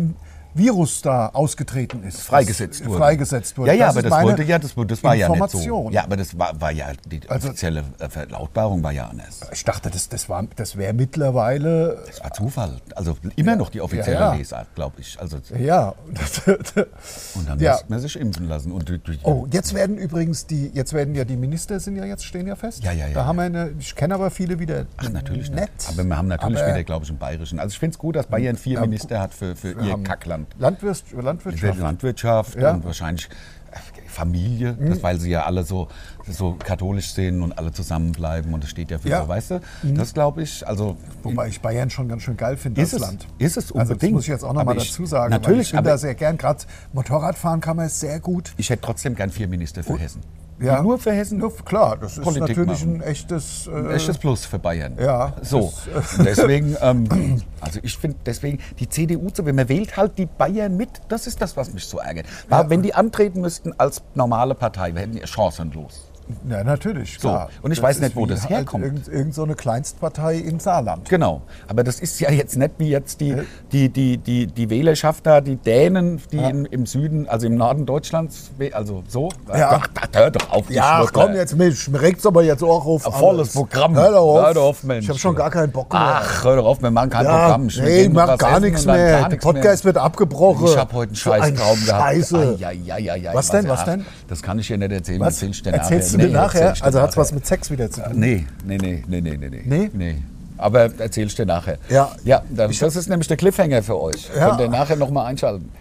Virus da ausgetreten ist. Freigesetzt wurde. Freigesetzt wurde. Ja, ja, das aber ist das meine wollte ja, das, das war ja nicht so. Information. Ja, aber das war, war ja, die Also- offizielle Verlautbarung war ja anders. Ich dachte, das, das, war- das wäre mittlerweile. Das war Zufall. Also immer noch die offizielle Ja, ja. Lesart, glaube ich. Also, Ja. und dann Ja. musste man sich impfen lassen. Und, durch- durch- Oh, jetzt werden übrigens die, jetzt werden ja die Minister sind ja jetzt, stehen ja fest. Ja, ja, ja, Da ja. haben wir eine, ich kenne aber viele wieder. Ach, natürlich nett. nicht. Aber wir haben natürlich Aber wieder, glaube ich, einen bayerischen. Also ich finde es gut, dass Bayern vier Ja, Minister hat für, für wir ihr haben Kackland. Landwirtschaft. Für Landwirtschaft. Landwirtschaft Ja. und wahrscheinlich äh, Familie, das, weil sie ja alle so, so katholisch sind und alle zusammenbleiben und das steht ja für Ja. Mhm. so, weißt du? Das glaube ich, also Wobei ich Bayern schon ganz schön geil finde ist als es, Land. ist es Also unbedingt. das muss ich jetzt auch noch Aber mal ich- dazu sagen. weil Natürlich, ich bin aber da sehr gern. Gerade Motorradfahren kann man sehr gut. ich hätte trotzdem gern vier Minister für Hessen. Ja. Nur für Hessen? Nur, klar, das ist Politik natürlich machen. ein echtes. Äh, Ein echtes Plus für Bayern. Ja, So. das, Und deswegen, ähm, also ich finde deswegen, die C D U zu wählen, man wählt halt die Bayern mit, das ist das, was mich so ärgert. Weil, Ja. wenn die antreten müssten als normale Partei, wir hätten die chancenlos. Ja, natürlich, So, klar. und ich Das weiß ist nicht, wo wie das halt herkommt. Irgend, irgend so eine Kleinstpartei im Saarland. Genau, aber das ist ja jetzt nicht wie jetzt die, die, die, die, die Wählerschaft da, die Dänen, die Ja. in, im Süden, also im Norden Deutschlands, wäh- also so. Ja. Ach, hör doch auf, die Ja, Schmutter. komm jetzt mit, mir regt's aber jetzt auch auf. Ein volles alles. Programm. Hör doch auf. Hör doch auf, Mensch. Ich habe schon gar keinen Bock mehr. Ach, hör doch auf, wir machen kein ja, Programm. Wir nee, gehen mach was gar essen nichts und dann mehr. gar Der nichts Podcast mehr. wird abgebrochen. Ich habe heute einen So Scheißtraum ein gehabt. Scheiße. Ai, ai, ai, ai, ai, Was denn, was ach, denn? Das kann ich dir nicht erzählen. Was? Erzählst du dir Erzählst du nachher. mir Nee, nachher? erzählst du Also hat es nachher. was mit Sex wieder zu tun? Nee, nee, nee, nee, nee, nee, nee. Nee? Nee. Aber erzähl ich dir nachher. Ja. Ja, dann, das ist nämlich der Cliffhanger für euch. Ja. Könnt ihr nachher nochmal einschalten.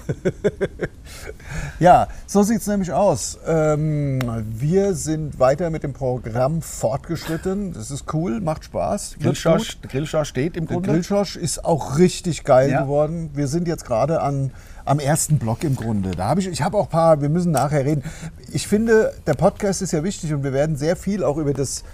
Ja, so sieht es nämlich aus. Ähm, wir sind weiter mit dem Programm fortgeschritten. Das ist cool, macht Spaß. wird Grillschorsch, gut. Grillschorsch steht im Der Grunde. Grillschorsch ist auch richtig geil Ja. geworden. Wir sind jetzt gerade an am ersten Block im Grunde. Da habe ich, ich habe auch ein paar, wir müssen nachher reden. Ich finde, der Podcast ist ja wichtig und wir werden sehr viel auch über das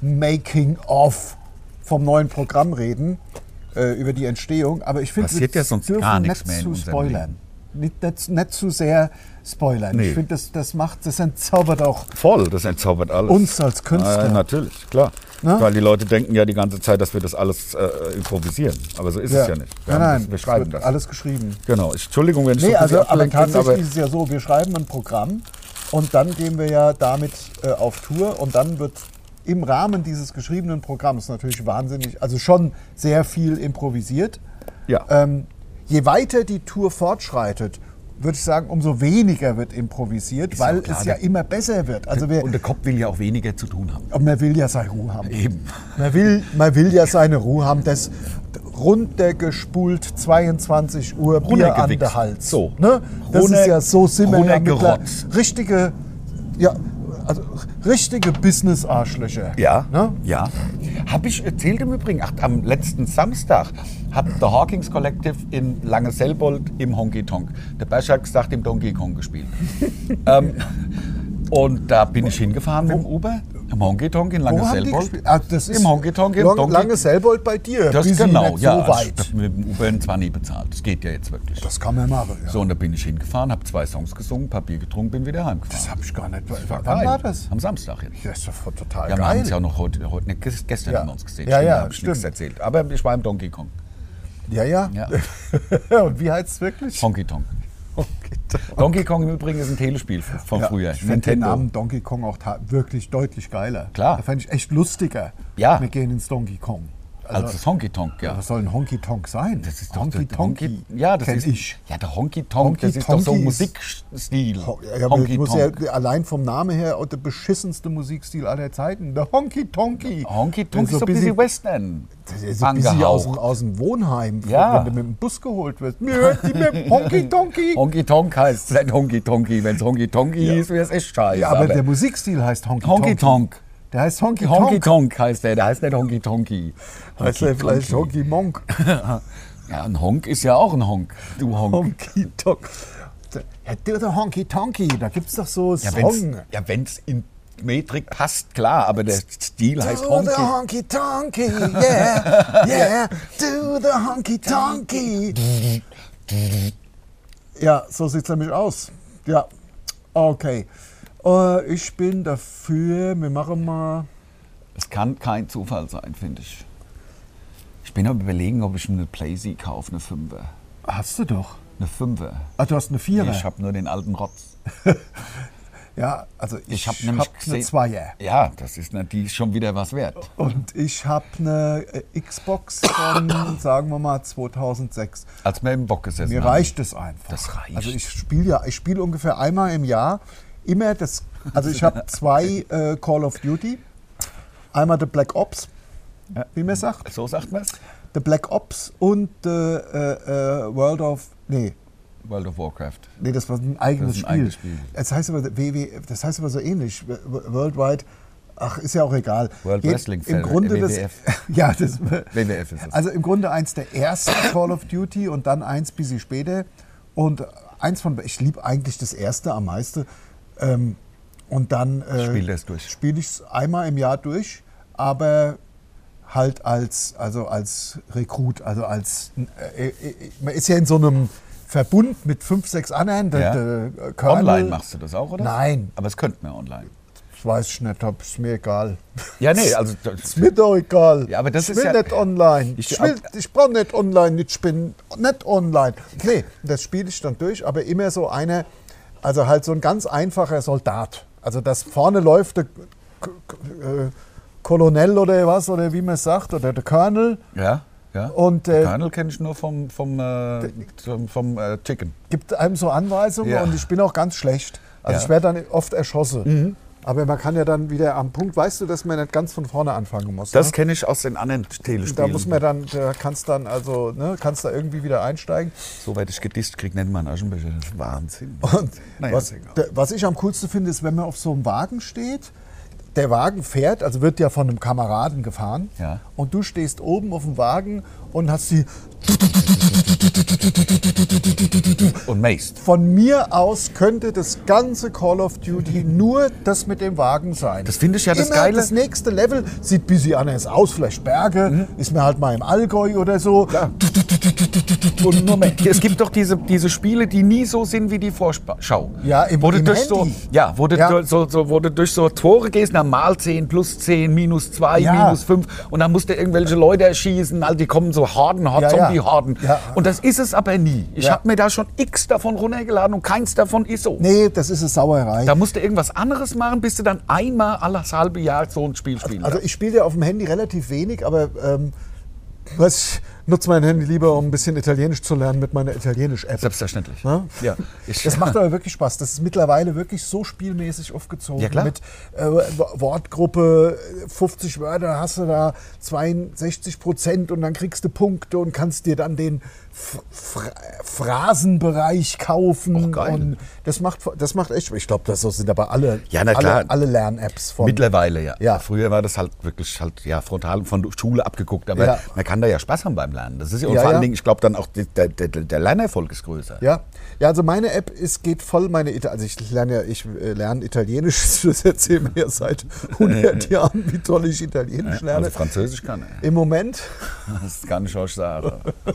Making-of vom neuen Programm reden, äh, über die Entstehung. Aber ich finde, Passiert ja sonst dürfen gar nichts nicht mehr in zu unserem spoilern. Nicht, nicht, nicht zu sehr spoilern. Nee. Ich finde, das, das macht, das entzaubert auch Voll, das entzaubert alles. uns als Künstler. Ah, natürlich, klar. Na? Weil die Leute denken ja die ganze Zeit, dass wir das alles äh, improvisieren. Aber so ist es ja nicht. Wir, Nein, haben nein, das, wir es schreiben wird das. alles geschrieben. Genau. Ich, Entschuldigung, wenn ich Nee, so ein bisschen also, aber abgelenkt bin, tatsächlich aber ist es ja so, wir schreiben ein Programm und dann gehen wir ja damit äh, auf Tour und dann wird im Rahmen dieses geschriebenen Programms natürlich wahnsinnig, also schon sehr viel improvisiert. ja. Ähm, je weiter die Tour fortschreitet, würde ich sagen, umso weniger wird improvisiert, Ist weil auch klar, es ja der- immer besser wird. Also wir, und der Kopf will ja auch weniger zu tun haben. und man will ja seine Ruhe haben. Eben. Man will, man will ja seine Ruhe haben. Das runtergespult zweiundzwanzig Uhr Bier an Runtergewichst. der Hals. So. Ne? Das Runter- ist ja so sind wir ja mittler- runtergerotzt. richtige, ja, also richtige Business-Arschlöcher. Ja, Ne? ja. Habe ich erzählt im Übrigen, ach, am letzten Samstag hat The Hawkins Collective in Lange-Selbold im Honky Tonk, der Bascha hat gesagt, im Donkey Kong gespielt. ähm, und da bin ich hingefahren mit dem Uber, im Honky Tonk in Wo haben die Lange-Selbold. gespielt? Ah, das ist Im Honky Tonk im Lang, Donkey- Lange Selbold bei dir. Das Busy genau, nicht ja. so Also, weit. ich hab mit dem Uber zwar nie bezahlt, das geht ja jetzt wirklich. Das kann man machen. Ja. So, und da bin ich hingefahren, habe zwei Songs gesungen, ein paar Bier getrunken, bin wieder heimgefahren. Das habe ich gar nicht. Wann Geil. war das? Am Samstag jetzt. Das ist doch total Ja, wir haben geil. uns ja auch noch heute, heute nicht, gest- gestern Ja. haben wir uns gesehen. Ja, Stimmt, ja, da hab ich nichts stimmt. erzählt. Aber ich war im Donkey Kong. Ja, ja. Ja. Und wie heißt es wirklich? Honky Tonk. Honky Tonk. Donkey Kong im Übrigen ist ein Telespiel von Ja, früher. ich finde den Namen Donkey Kong auch ta- wirklich deutlich geiler. Klar. Da fand ich echt lustiger. Ja. Wir gehen ins Donkey Kong. Also das Honky Tonk, ja. Was soll ein Honky Tonk sein? Das ist doch Honky der Tonky. Ja, das kenn ist ich. Ja, der Honky Tonk, Honky das ist doch so Tonky ist- Musikstil. Ho- Ja, aber Honky ich muss Tonk. ja allein vom Namen her auch der beschissenste Musikstil aller Zeiten. Der Honky Tonky. Honky Tonk ist so ein bisschen Western. Das ist so ein bisschen aus, dem- angehaucht. aus dem Wohnheim, Ja. wenn du mit dem Bus geholt wirst. Mir hört die mit dem Honky Tonky. Honky Tonk heißt nicht Honky Tonky. Wenn es Honky Tonky Ja. hieß, wäre es echt scheiße. Ja, aber, der Musikstil heißt Honky, Honky Tonk. Der heißt Honky, Honky Tonk. Tonk heißt der, der heißt nicht Honky Tonky. Heißt der vielleicht Tonky. Honky Monk? Ja, ein Honk ist ja auch ein Honk. Du Honk. Honky Tonk. Ja, der der Honky Tonky, da gibt es doch so Ja, Song. wenn's, ja, wenn's in Metrik passt, klar, aber der Stil heißt Do the Honky. honky tonky, yeah, yeah, do the honky tonky. Ja, so sieht es nämlich aus. Ja, okay. Äh, ich bin dafür, wir machen mal. Es kann kein Zufall sein, finde ich. Ich bin am überlegen, ob ich mir eine Playsee kaufe, eine Fünfer. Hast du doch. Eine Fünfer. Ah, du hast eine Vierer? Ich habe nur den alten Rotz. Ja, also ich, Ich habe hab nämlich eine gesehen- Zweier. Ja, das ist ne, die ist schon wieder was wert. Und ich habe eine äh, Xbox von, sagen wir mal, zweitausendsechs. Als wir im Bock gesessen Mir haben. reicht es einfach. Das reicht. Also ich spiele ja, ich spiele ungefähr einmal im Jahr immer das. Also ich habe zwei äh, Call of Duty. Einmal The Black Ops, Ja. wie man sagt. So sagt man es? The Black Ops und äh, äh, World of. Nee, World of Warcraft. nee, das war ein eigenes Das ist ein Spiel. eigenes Spiel. Das heißt aber W W, das heißt aber so ähnlich. Worldwide. Ach, ist ja auch egal. World Je- Wrestling Im Grunde W das, W F. ja, das, W W F ist es. also im Grunde eins der ersten Call of Duty und dann eins ein bisschen später. Und eins von, ich liebe eigentlich das erste am meisten. Ähm, und dann äh, Spiel das durch. spiele ich es einmal im Jahr durch, aber halt als, also als Rekrut, also als, äh, äh, man ist ja in so einem Verbund mit fünf, sechs anderen. Der, Ja. der Colonel- Online machst du das auch, oder? Nein, Aber es könnte man online. das weiß ich nicht, hab- ist mir egal. Ja, nee, also Ist mir doch egal. Ja, aber das ich ist will ja- nicht online. Ich- Ich, will, ich brauche nicht online, ich bin nicht online. Nee, das spiele ich dann durch, aber immer so einer, also halt so ein ganz einfacher Soldat. Also das vorne läuft der K- K- äh, Kolonel oder was, oder wie man es sagt, oder der Colonel. ja, ja. Und äh, Colonel kenne ich nur vom, vom, äh, vom, vom äh, Chicken. gibt einem so Anweisungen Ja. und ich bin auch ganz schlecht. Also Ja. ich werde dann oft erschossen. Aber man kann ja dann wieder am Punkt, weißt du, dass man nicht ganz von vorne anfangen muss. Das ne? kenne ich aus den anderen Telespielen. Da muss man dann, da kannst dann also, ne, kannst da irgendwie wieder einsteigen. So weit ich gedisst kriege, nennt man Aschenbecher. Das ist Wahnsinn. Und Naja, was, ist egal. der, was ich am coolsten finde, ist, wenn man auf so einem Wagen steht, der Wagen fährt, also wird ja von einem Kameraden gefahren, Ja. und du stehst oben auf dem Wagen und hast die, Und Maced. von mir aus könnte das ganze Call of Duty nur das mit dem Wagen sein. Das finde ich ja das Immer Geile. das nächste Level sieht ein bisschen anders aus, vielleicht Berge, ist mir halt mal im Allgäu oder so. Und nur mehr. Es gibt doch diese, diese Spiele, die nie so sind wie die Vorschau. Ja, im- wo du im durch so, Handy. ja, wo du, Ja. So, so, wo du durch so Tore gehst, dann mal zehn, plus zehn, minus zwei, Ja. minus fünf. Und dann musst du irgendwelche Leute erschießen. Also die kommen so Horden, Ja, ja. Zombie-Horden. Ja. Und das ist es aber nie. Ich Ja. habe mir da schon x davon runtergeladen und keins davon ist so. Nee, das ist eine Sauerei. Da musst du irgendwas anderes machen, bis du dann einmal alles halbe Jahr so ein Spiel spielen Also darfst. ich spiele ja auf dem Handy relativ wenig, aber ähm, was, ich nutze mein Handy lieber, um ein bisschen Italienisch zu lernen mit meiner Italienisch-App. Selbstverständlich. Ja? Ja. Ich, Das macht aber wirklich Spaß. Das ist mittlerweile wirklich so spielmäßig aufgezogen. Ja, klar. Mit äh, Wortgruppe, fünfzig Wörter hast du da, zweiundsechzig Prozent und dann kriegst du Punkte und kannst dir dann den F Fra Phrasenbereich kaufen. Och, geil. Und das macht, das macht echt, ich glaube, das so sind aber alle, Ja, na klar. alle, alle Lern-Apps von. Mittlerweile, ja. Ja. Früher war das halt wirklich halt, ja, frontal von der Schule abgeguckt. Aber Ja. man kann da ja Spaß haben beim Lernen. Das ist ja, und Ja, vor allen ja. Dingen, ich glaube dann auch, die, der, der, der Lernerfolg ist größer. Ja, ja, also meine App ist, geht voll meine Ita also ich lerne ja, ich äh, lerne Italienisch, das erzähle mir ja seit hundert Jahren, wie toll ich Italienisch lerne. Also Französisch kann er. Im Moment, Das kann ich euch sagen.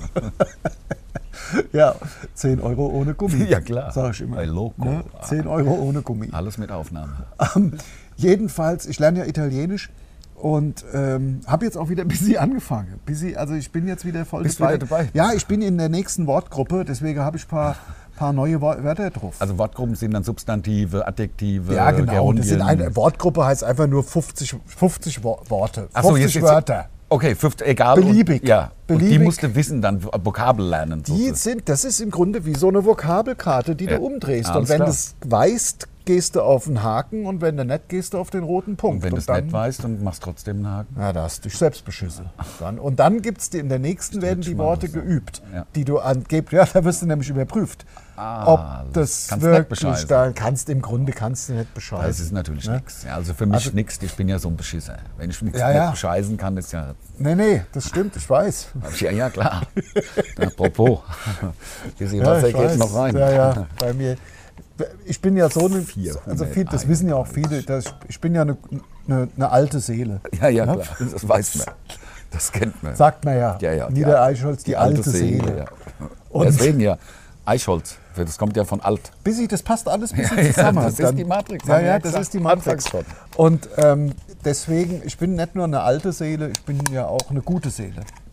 ja, zehn Euro ohne Gummi. Ja, klar. Sag ich immer. Bei Loco. Ne? zehn Euro ohne Gummi. Alles mit Aufnahme. Ähm, jedenfalls, ich lerne ja Italienisch und ähm, habe jetzt auch wieder ein bisschen angefangen. Busy, also ich bin jetzt wieder voll Bist dabei. wieder dabei? Ja, ich bin in der nächsten Wortgruppe, deswegen habe ich ein paar, paar neue Wor- Wörter drauf. Also Wortgruppen sind dann Substantive, Adjektive, Ja, genau. Das sind Gerundien. eine Wortgruppe heißt einfach nur fünfzig, fünfzig Wo- Worte. Ach so, fünfzig jetzt- Wörter. Okay, fünf, egal. Beliebig. Und, ja. Und die Beliebig. musst du wissen, dann Vokabel lernen. Die sozusagen. sind, das ist im Grunde wie so eine Vokabelkarte, die Ja. du umdrehst. Alles Und wenn klar. du es weißt, gehst du auf den Haken und wenn du nicht, gehst du auf den roten Punkt. Und wenn du es dann, nicht weißt, dann machst du trotzdem einen Haken. Ja, da hast du dich selbst beschissen. Dann, und dann gibt es in der nächsten werden die mal Worte so. geübt, Ja. die du angebst. Ja, da wirst du nämlich überprüft. Ah, ob das kannst nicht wirklich bescheißen. da kannst, im Grunde kannst du nicht bescheißen. Das ist natürlich Ne? nichts. Ja, also für mich Also- nichts. Ich bin ja so ein Beschisser. Wenn ich nichts Ja, nicht ja. bescheißen kann, ist ja. Nee, nee, das stimmt, ich weiß. Ja, ja klar. Apropos. Wie viel Ja, Wasser ich geht weiß. noch rein? Ja, ja, bei mir. Ich bin ja so eine, vierhundert also viel, das wissen ja auch viele, dass ich bin ja eine, eine, eine alte Seele. Ja, ja, klar. Das weiß man. Das kennt man. Sagt man ja. Ja, ja. Nieder Eichholz, die, alte, Seele. Ja. Und- Deswegen ja. Eichholz. Das kommt ja von alt. Busy, das passt alles ein bisschen Ja, ja, zusammen. das ist Dann- die Matrix, Ja, haben wir ja, ja das gesagt. ist die Matrix. Anfangswort. Und ähm, deswegen, ich bin nicht nur eine alte Seele, ich bin ja auch eine gute Seele.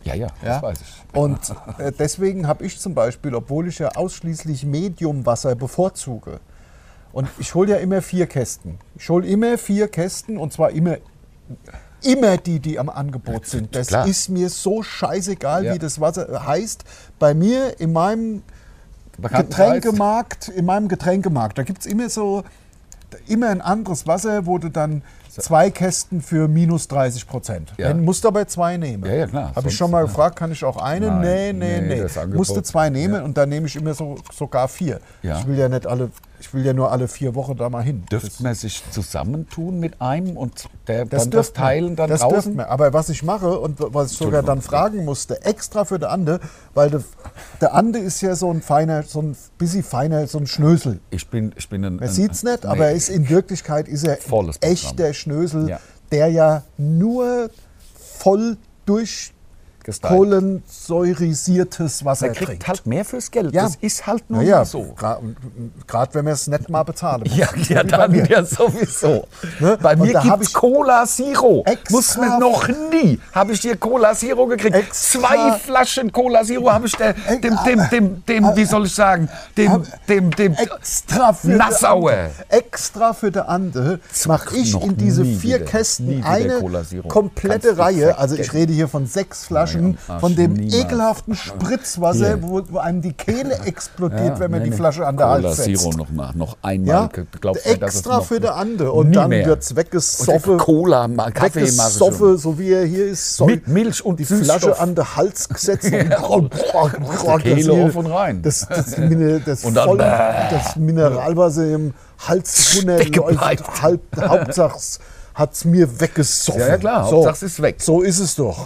Ja, ja, das Ja? weiß ich. Und äh, deswegen habe ich zum Beispiel, obwohl ich ja ausschließlich Mediumwasser bevorzuge, und ich hole ja immer vier Kästen. Ich hole immer vier Kästen und zwar immer, immer die, die am Angebot sind. Das Klar. ist mir so scheißegal, Ja. wie das Wasser heißt. Bei mir in meinem Bekanntenkreis. Getränkemarkt, in meinem Getränkemarkt, da gibt es immer so, immer ein anderes Wasser, wo du dann zwei Kästen für minus dreißig Prozent. Ja. Dann musst du aber zwei nehmen. Ja, ja, klar. Habe ich Sonst, schon mal ja. gefragt, kann ich auch eine? Nein, nee, nee, nee, nee. das Angebot- Musste zwei nehmen ja. und dann nehme ich immer so, sogar vier. Ja. Ich will ja nicht alle, ich will ja nur alle vier Wochen da mal hin. Dürfte man sich zusammentun mit einem und der, Das dann das dürft man. teilen dann das draußen? dürft man. Aber was ich mache und was ich sogar dann fragen musste, extra für der Ande, weil der, der Ande ist ja so ein feiner, so ein bisschen feiner, so ein Schnösel. Ich bin, ich bin ein, Man ein, sieht es nicht, nee. aber er ist in Wirklichkeit ist er Volles ein Programm. echter Schnösel, Ja. der ja nur voll durch Gestylt. kohlensäurisiertes Wasser Man kriegt trinkt. halt mehr fürs Geld. Ja. Das ist halt nur Naja, mal so. gerade wenn wir es nicht mal bezahlen muss. Ja, So ja wie bei dann mir. ja sowieso. Ne? Bei Und mir da hab gibt es ich Cola Zero. extra- Muss man noch nie. Habe ich dir Cola Zero gekriegt. Extra- Zwei Flaschen Cola Zero habe ich der, dem, dem, dem, dem, wie soll ich sagen, dem, dem, dem, Extra für Nassauer. der Ande, extra für der Ande mache ich Noch in diese nie vier wieder. Kästen Nie wieder eine Cola Zero. komplette Kannst du Reihe. Also ich vergessen. rede hier von sechs Flaschen Nein, am Arsch, von dem niemals. ekelhaften Spritzwasser, Hier. wo, wo einem die Kehle explodiert, Ja, wenn man nee, die nee. Flasche an der Cola Hals setzt. Zero noch mal, noch einmal. Ja, Glaubst du, dass es extra noch für der Ande und nie dann mehr. wird es Und weggesoffen. Cola, mal Kaffee mache ich Weggesoffen, schon. so wie er hier ist. Soll Mit Milch und die Süßstoff. Flasche an den Hals gesetzt. und Kehle auf und rein. Das, das, Mine- das, Und dann voll, bäh. das Mineralwasser im Hals Stecke runterläuft. bleibt. Halb, Hauptsache hat es mir weggesoffen. Ja, ja, klar, so, Hauptsache es ist weg. So ist es doch.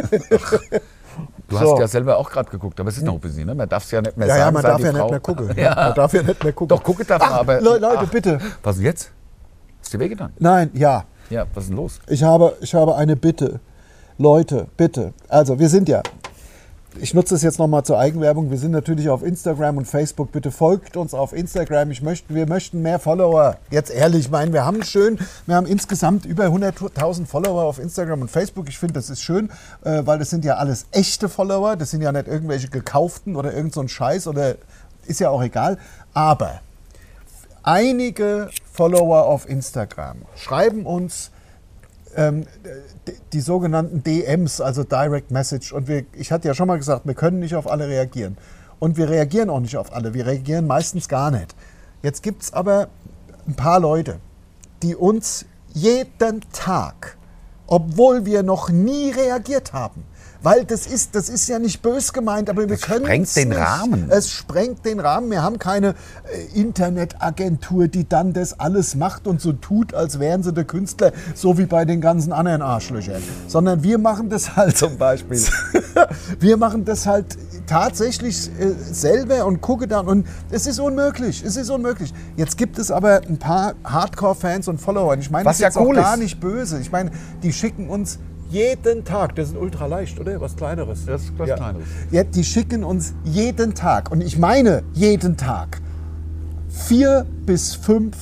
Du So. hast ja selber auch gerade geguckt, aber es ist noch ein bisschen, ne? Man darf es ja nicht mehr Ja, sagen. ja, man sei darf die ja Frau. nicht mehr gucken. Ja. Man darf ja nicht mehr gucken. Doch, gucken darf man, Ach, aber... Le- Leute, Ach, bitte. Was denn jetzt? Ist dir wehgetan? Nein, ja. Ja, was ist denn los? Ich habe, ich habe eine Bitte. Leute, bitte. Also, wir sind ja, ich nutze es jetzt nochmal zur Eigenwerbung, wir sind natürlich auf Instagram und Facebook. Bitte folgt uns auf Instagram. Ich möchte, wir möchten mehr Follower. Jetzt ehrlich, ich meine, wir haben schön, wir haben insgesamt über hunderttausend Follower auf Instagram und Facebook. Ich finde, das ist schön, äh, weil das sind ja alles echte Follower. Das sind ja nicht irgendwelche gekauften oder irgend so ein Scheiß oder ist ja auch egal. Aber einige Follower auf Instagram schreiben uns ähm, die, die sogenannten D Ms, also Direct Message. Und wir, ich hatte ja schon mal gesagt, wir können nicht auf alle reagieren. Und wir reagieren auch nicht auf alle. Wir reagieren meistens gar nicht. Jetzt gibt es aber ein paar Leute, die uns jeden Tag, obwohl wir noch nie reagiert haben, weil das ist, das ist ja nicht bös gemeint, aber wir Das können sprengt es den nicht. Rahmen. Es sprengt den Rahmen. Wir haben keine äh, Internetagentur, die dann das alles macht und so tut, als wären sie der Künstler, so wie bei den ganzen anderen Arschlöchern. Sondern wir machen das halt Zum Beispiel. wir machen das halt tatsächlich äh, selber und gucke dann und es ist unmöglich, es ist unmöglich. Jetzt gibt es aber ein paar Hardcore-Fans und Follower. Und ich meine Was das ja jetzt cool auch gar ist. nicht böse. Ich meine, die schicken uns jeden Tag, das ist ultra leicht, oder? Was Kleineres. Das ist was ja. Kleineres. Ja, die schicken uns jeden Tag, und ich meine jeden Tag, vier bis fünf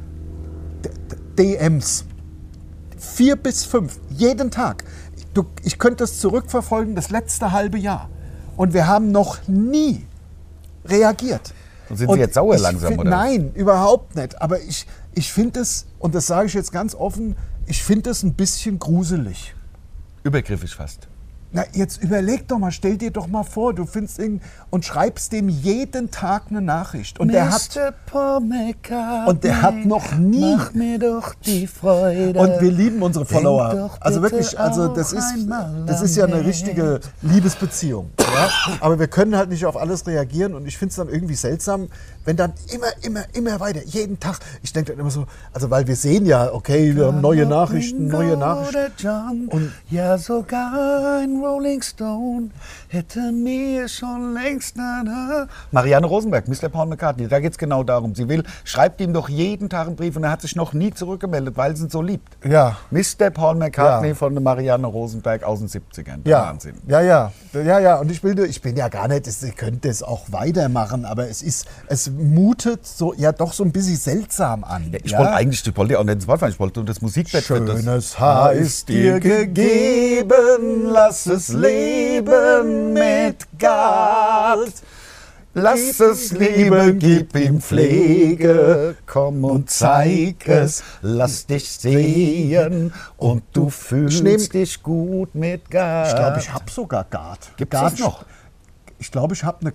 D Ms. Vier bis fünf, jeden Tag. Du, ich könnte das zurückverfolgen, das letzte halbe Jahr. Und wir haben noch nie reagiert. Und sind Sie jetzt sauer ich langsam, find, oder? Nein, überhaupt nicht. Aber ich, ich finde es, und das sage ich jetzt ganz offen, ich finde es ein bisschen gruselig. Übergriffig fast. Na, jetzt überleg doch mal, stell dir doch mal vor, du findest ihn und schreibst dem jeden Tag eine Nachricht. Und der hat, Paul McCartney, und der hat noch nie. mach mir doch die Freude. Und wir lieben unsere Denk Follower. doch Also bitte wirklich, also das auch ist, einmal das ist ja an eine mich. richtige Liebesbeziehung. Ja? Aber wir können halt nicht auf alles reagieren und ich finde es dann irgendwie seltsam, wenn dann immer, immer, immer weiter, jeden Tag. Ich denke dann immer so, also weil wir sehen ja, okay, wir haben neue Nachrichten, neue Nachrichten. Und ja, sogar ein Rolling Stone hätte mir schon längst... Na, na. Marianne Rosenberg, Mister Paul McCartney, da geht es genau darum. Sie will, schreibt ihm doch jeden Tag einen Brief und er hat sich noch nie zurückgemeldet, weil sie ihn so liebt. Ja. Mister Paul McCartney Ja. von der Marianne Rosenberg aus den siebzigern. Ja, Wahnsinn. ja, ja, ja, ja. Und ich will, ich bin ja gar nicht, ihr könnt das auch weitermachen, aber es ist, es mutet so, ja doch so ein bisschen seltsam an. Ja, ich ja? wollte eigentlich, ich wollte ja auch nicht ins Wort fallen, ich wollte das Musikbett für das- Schönes Haar ist dir gegeben, lass Lass es leben mit Gott. Lass es lieben, gib ihm Pflege, komm und zeig es, lass dich sehen und du fühlst nehm, dich gut mit Gart. Ich glaube, ich habe sogar Gart. Gibt Gart es noch? Ich glaube, ich habe eine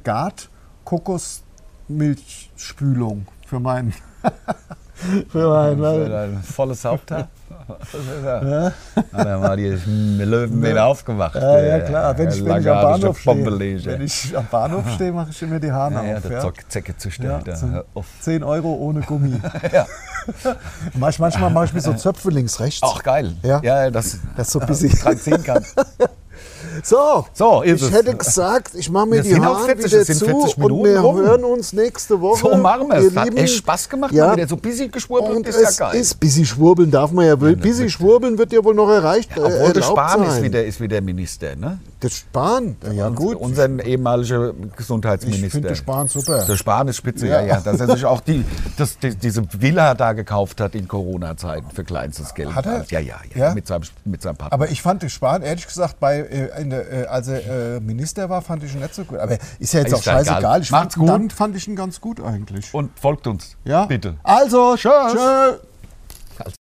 Gart-Kokosmilchspülung für meinen... für meinen Für ein volles Haupthaar. Ja. Hat er mal die Löwen wieder aufgemacht. Ja, ja klar. Wenn ich, wenn ich am Bahnhof stehe, wenn ich am Bahnhof stehe, mache ich immer die Haare ja, ja, auf. der Ja. Zecke zu stellen. Ja, Ja, zehn Euro ohne Gummi. ja. Manchmal mache ich mir so Zöpfe links, rechts. Ach, geil. Ja, ja das, das so ein bisschen dran ziehen kann. So, so ist ich es. hätte gesagt, ich mache mir Wir die sind auch Haare vierzig, wieder es sind zu vierzig und Minuten wir rum. hören uns nächste Woche. So machen wir es. ihr Hat Lieben. echt Spaß gemacht. Ja. Mal wieder so busy geschwurbelt Und ist es ja geil. ist, busy schwurbeln darf man ja wohl. Busy schwurbeln wird ja wohl noch erreicht. Obwohl äh, der Spahn ist sein. wieder, ist wieder Minister, ne? Der Spahn, ja Und gut. Unser ehemaliger Ich Gesundheitsminister. finde den Spahn super. Der Spahn ist spitze, ja, Ja. ja. Dass er sich auch die, das, die, diese Villa da gekauft hat in Corona-Zeiten für kleinstes Geld. Hat er? Ja, ja, ja. Ja? Mit, seinem, mit seinem Partner. Aber ich fand den Spahn, ehrlich gesagt, bei, äh, in der, äh, als er äh, Minister war, fand ich ihn nicht so gut. Aber ist ja jetzt Ist auch ja egal. scheißegal. Ich Macht's fand, gut. Dann fand ich ihn ganz gut eigentlich. Und folgt uns. Ja? Bitte. Also, Tschüss. tschö.